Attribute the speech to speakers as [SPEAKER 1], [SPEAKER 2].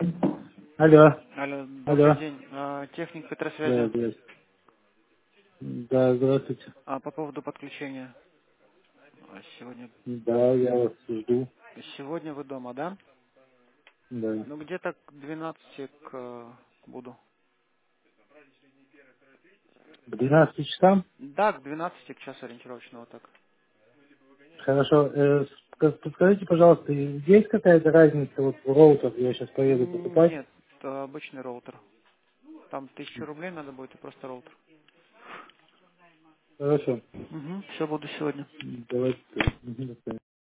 [SPEAKER 1] Алло,
[SPEAKER 2] Алло, добрый
[SPEAKER 1] алло.
[SPEAKER 2] день. Техник
[SPEAKER 1] Да,
[SPEAKER 2] Петросвязи.
[SPEAKER 1] здравствуйте. Да, здравствуйте.
[SPEAKER 2] По поводу подключения. Сегодня,
[SPEAKER 1] Да, я вас жду.
[SPEAKER 2] сегодня вы дома, да?
[SPEAKER 1] Да.
[SPEAKER 2] Ну, где-то к 12 буду.
[SPEAKER 1] К 12 часам?
[SPEAKER 2] Да, к 12 к часу ориентировочного так.
[SPEAKER 1] Хорошо. Подскажите, пожалуйста, есть какая-то разница вот в роутах? Я сейчас поеду покупать.
[SPEAKER 2] Нет, это обычный роутер. Там 1000 рублей надо будет и просто роутер.
[SPEAKER 1] Хорошо.
[SPEAKER 2] Все, буду сегодня.
[SPEAKER 1] Давайте. До свидания.